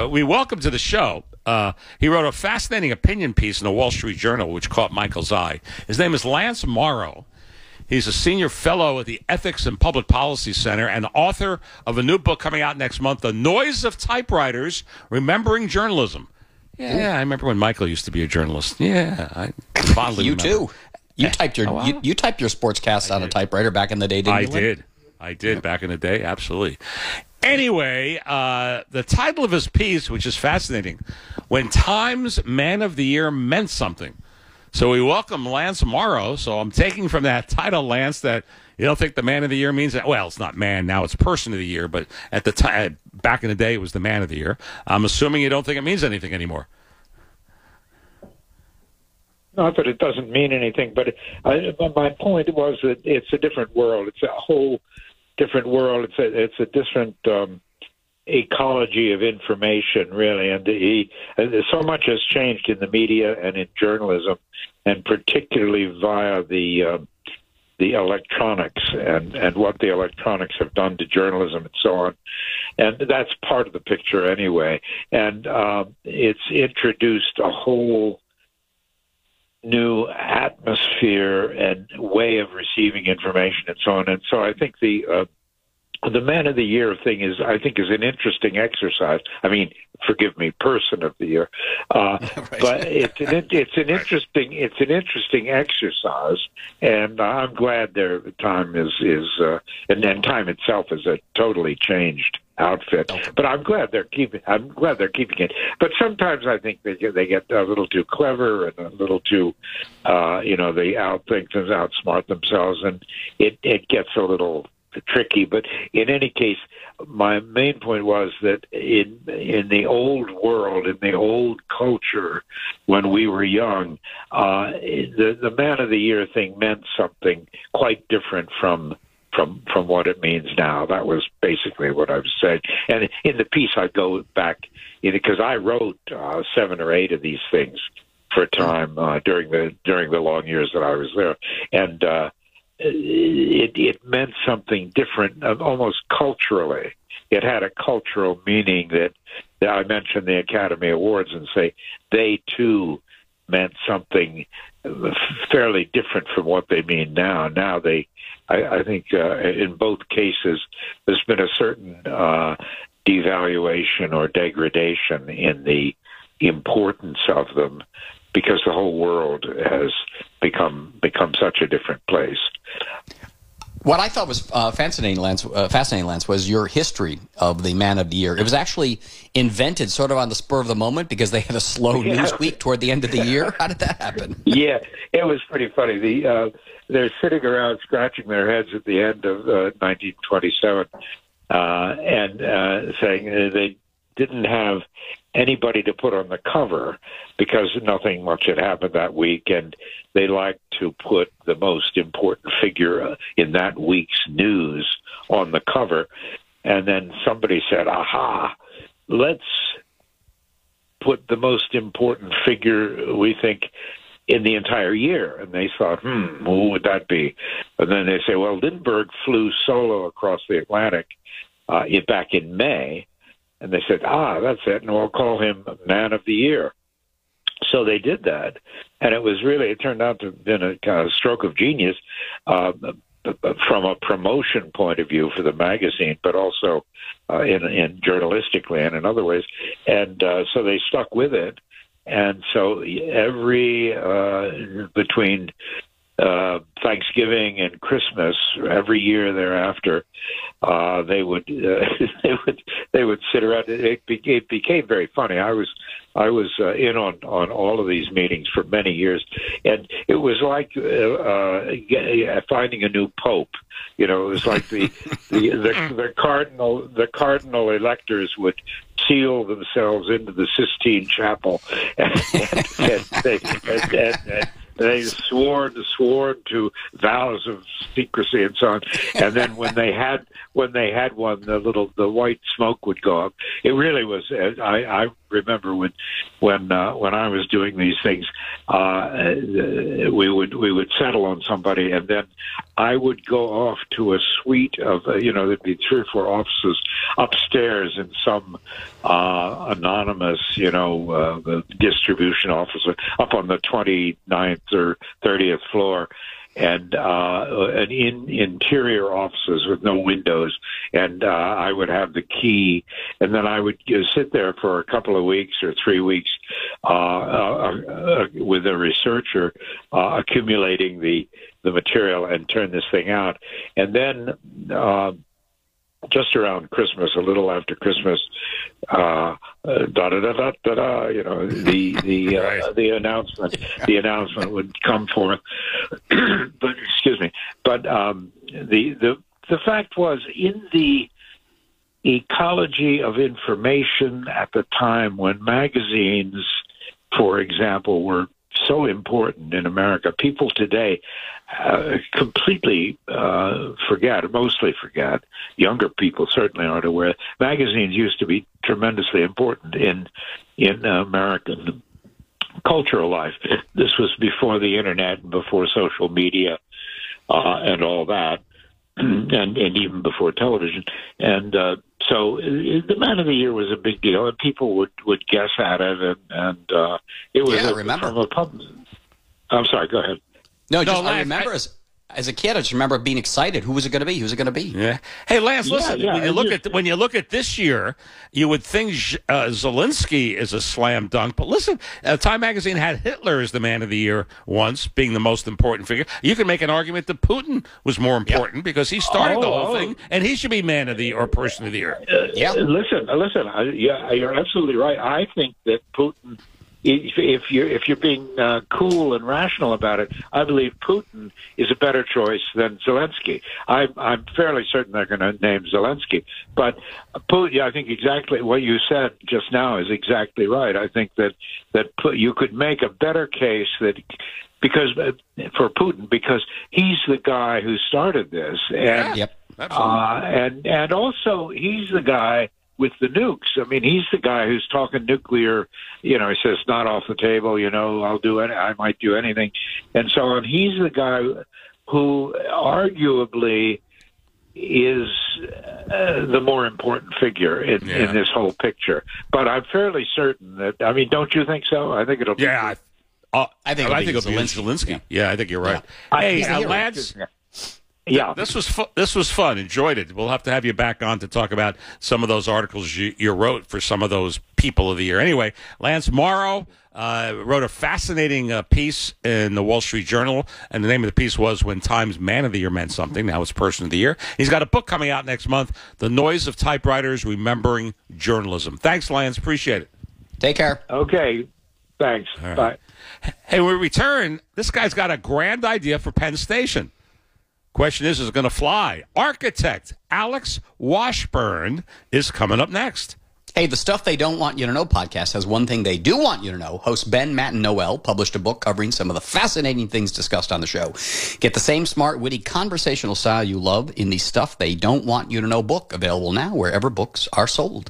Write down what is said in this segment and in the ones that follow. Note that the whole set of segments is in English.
we welcome to the show. He wrote a fascinating opinion piece in the Wall Street Journal, which caught Michael's eye. His name is Lance Morrow. He's a senior fellow at the Ethics and Public Policy Center and author of a new book coming out next month, The Noise of Typewriters, Remembering Journalism. Yeah, I remember when Michael used to be a journalist. Yeah, I fondly You remember. too. You typed your you typed your sportscast on a typewriter back in the day, didn't you? I did back in the day, absolutely. Anyway, the title of his piece, which is fascinating, When Time's Man of the Year Meant Something. So we welcome Lance Morrow. So I'm taking from that title, Lance, that you don't think the Man of the Year means that. Well, it's not man now; it's Person of the Year. But at the time, back in the day, it was the Man of the Year. I'm assuming you don't think it means anything anymore. Not that it doesn't mean anything, but my point was that it's a different world. It's a whole different world. It's a different ecology of information, really. And so much has changed in the media and in journalism, and particularly via the electronics and what the electronics have done to journalism and so on. And that's part of the picture anyway. And it's introduced a whole new atmosphere and way of receiving information and so on. And so I think the Man of the Year thing is an interesting exercise. I mean, forgive me, Person of the Year, but it's an interesting exercise, and I'm glad their time is and then time itself is a totally changed outfit. But I'm glad they're keeping it. But sometimes I think they get a little too clever and a little too, they outsmart themselves, and it gets a little tricky. But in any case, my main point was that in the old world, in the old culture, when we were young, the Man of the Year thing meant something quite different from what it means now. That was basically what I was saying. And in the piece, I go back because I wrote 7 or 8 of these things for a time during the long years that I was there, and it meant something different, almost culturally. It had a cultural meaning that I mentioned the Academy Awards and say they too meant something fairly different from what they mean now. Now I think in both cases there's been a certain devaluation or degradation in the importance of them, because the whole world has become such a different place. What I thought was fascinating, Lance, was your history of the Man of the Year. It was actually invented sort of on the spur of the moment because they had a slow news week toward the end of the year. How did that happen? Yeah, it was pretty funny. They're sitting around scratching their heads at the end of 1927 and saying they didn't have anybody to put on the cover because nothing much had happened that week, and they liked to put the most important figure in that week's news on the cover. And then somebody said, aha, let's put the most important figure we think in the entire year. And they thought, who would that be? And then they say, well, Lindbergh flew solo across the Atlantic back in May. And they said, that's it, and we'll call him Man of the Year. So they did that, and it turned out to have been a kind of stroke of genius from a promotion point of view for the magazine, but also in journalistically and in other ways. And so they stuck with it. And so between Thanksgiving and Christmas, every year thereafter, they would sit around. It became very funny. I was in on all of these meetings for many years, and it was like finding a new pope. It was like the cardinal electors would seal themselves into the Sistine Chapel, and they swore to vows of secrecy and so on. And then when they had one, the white smoke would go up. It really was. I remember when I was doing these things, we would settle on somebody, and then I would go off to a suite of there'd be 3 or 4 offices upstairs in some anonymous distribution office up on the 29th or 30th floor. And in interior offices with no windows, and I would have the key, and then I would sit there for a couple of weeks or 3 weeks with a researcher accumulating the material and turn this thing out, and then just around Christmas, a little after Christmas, the announcement would come forth. But excuse me. But the fact was, in the ecology of information at the time when magazines, for example, were so important in America, people today completely mostly forget. Younger people certainly aren't aware. Magazines used to be tremendously important in American cultural life. This was before the internet and before social media and all that, and even before television. And so the Man of the Year was a big deal, and people would guess at it, and it was. Yeah, I remember. I'm sorry. Go ahead. I remember as a kid, I just remember being excited. Who was it going to be? Who's it going to be? Yeah. Hey, Lance, listen. When you look at this year, you would think Zelensky is a slam dunk. But listen, Time Magazine had Hitler as the Man of the Year once, being the most important figure. You can make an argument that Putin was more important because he started the whole thing, and he should be Man of the Year or Person of the Year. Listen. You're absolutely right. I think that Putin. If you're being cool and rational about it, I believe Putin is a better choice than Zelensky. I'm fairly certain they're going to name Zelensky, but Putin. I think exactly what you said just now is exactly right. I think that you could make a better case for Putin because he's the guy who started this, and and also he's the guy with the nukes. I mean, he's the guy who's talking nuclear, he says, not off the table, I might do anything, and so on. He's the guy who arguably is the more important figure in this whole picture. But I'm fairly certain that, don't you think so? I think it'll be. Yeah, I think it'll be Zelensky. Yeah, I think you're right. Yeah. Hey, Lance. Yeah, this was fun. Enjoyed it. We'll have to have you back on to talk about some of those articles you wrote for some of those people of the year. Anyway, Lance Morrow wrote a fascinating piece in the Wall Street Journal, and the name of the piece was "When Time's Man of the Year Meant Something." Now it's Person of the Year. He's got a book coming out next month, "The Noise of Typewriters: Remembering Journalism." Thanks, Lance. Appreciate it. Take care. Okay. Thanks. Right. Bye. Hey, when we return, this guy's got a grand idea for Penn Station. Question is it going to fly? Architect Alex Washburn is coming up next. Hey, the Stuff They Don't Want You to Know podcast has one thing they do want you to know. Hosts Ben, Matt, and Noel published a book covering some of the fascinating things discussed on the show. Get the same smart, witty, conversational style you love in the Stuff They Don't Want You to Know book, available now wherever books are sold.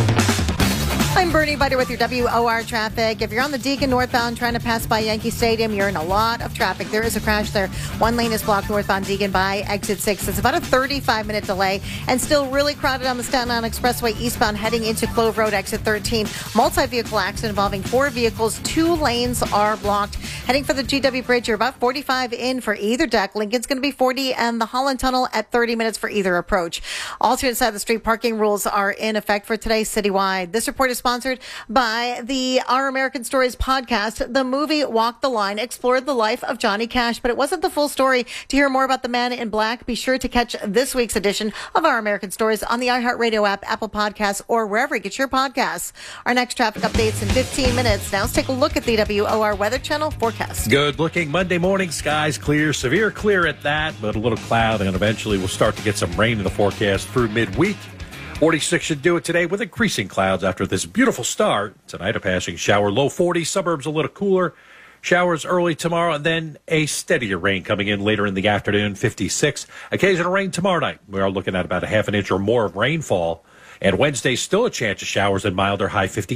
I'm Bernie Butter with your WOR traffic. If you're on the Deacon northbound trying to pass by Yankee Stadium, you're in a lot of traffic. There is a crash there. One lane is blocked northbound Deacon by exit 6. It's about a 35-minute delay and still really crowded on the Staten Island Expressway eastbound heading into Clove Road, exit 13. Multi-vehicle accident involving 4 vehicles. 2 lanes are blocked. Heading for the GW Bridge, you're about 45 in for either deck. Lincoln's going to be 40 and the Holland Tunnel at 30 minutes for either approach. Alternate side of the street parking rules are in effect for today citywide. This report is sponsored by the Our American Stories podcast. The movie Walk the Line explored the life of Johnny Cash, but it wasn't the full story. To hear more about the Man in Black, be sure to catch this week's edition of Our American Stories on the iHeartRadio app, Apple Podcasts, or wherever you get your podcasts. Our next traffic updates in 15 minutes. Now let's take a look at the WOR Weather Channel forecast. Good looking Monday morning. Skies clear, severe clear at that, but a little cloud, and eventually we'll start to get some rain in the forecast through midweek. 46 should do it today with increasing clouds after this beautiful start. Tonight, a passing shower, low 40s, suburbs a little cooler. Showers early tomorrow, and then a steadier rain coming in later in the afternoon, 56. Occasional rain tomorrow night. We are looking at about a half an inch or more of rainfall. And Wednesday, still a chance of showers and milder, high 58.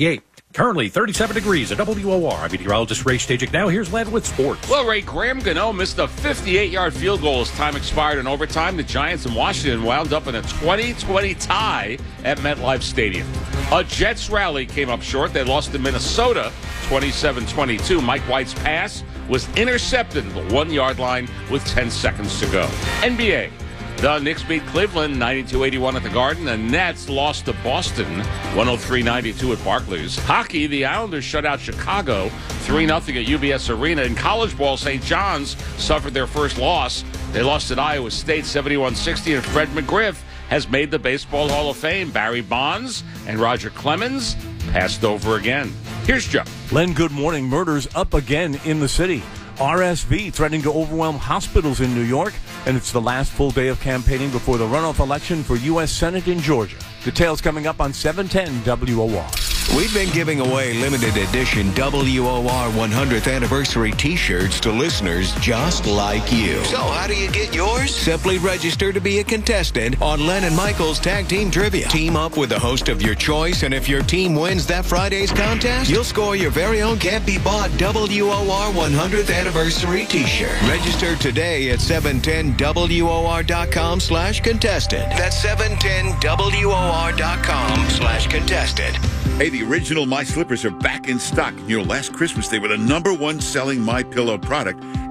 Currently 37 degrees at WOR. I'm meteorologist Ray Stajic. Now here's Len with sports. Well, Ray, Graham Gano missed a 58-yard field goal as time expired in overtime. The Giants in Washington wound up in a 20-20 tie at MetLife Stadium. A Jets rally came up short. They lost to Minnesota 27-22. Mike White's pass was intercepted at the 1-yard line with 10 seconds to go. NBA. The Knicks beat Cleveland 92-81 at the Garden. The Nets lost to Boston 103-92 at Barclays. Hockey, the Islanders shut out Chicago 3-0 at UBS Arena. In college ball, St. John's suffered their first loss. They lost at Iowa State 71-60, and Fred McGriff has made the Baseball Hall of Fame. Barry Bonds and Roger Clemens passed over again. Here's Joe. Len, good morning. Murders up again in the city. RSV threatening to overwhelm hospitals in New York, and it's the last full day of campaigning before the runoff election for U.S. Senate in Georgia. Details coming up on 710 WOR. We've been giving away limited edition WOR 100th anniversary t-shirts to listeners just like you. So how do you get yours? Simply register to be a contestant on Len and Michael's Tag Team Trivia. Team up with the host of your choice, and if your team wins that Friday's contest, you'll score your very own can't-be-bought WOR 100th anniversary t-shirt. Register today at 710WOR.com/contestant. That's 710WOR.com/contestant. Hey, the original My Slippers are back in stock. You know, last Christmas they were the #1 selling MyPillow product.